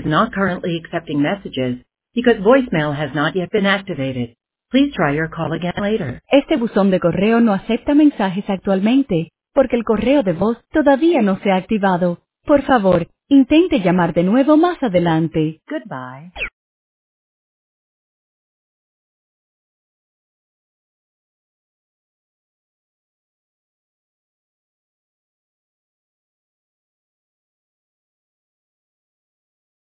not currently accepting messages because voicemail has not yet been activated. Please try your call again later. Este buzón de correo no acepta mensajes actualmente, porque el correo de voz todavía no se ha activado. Por favor, intente llamar de nuevo más adelante. Goodbye.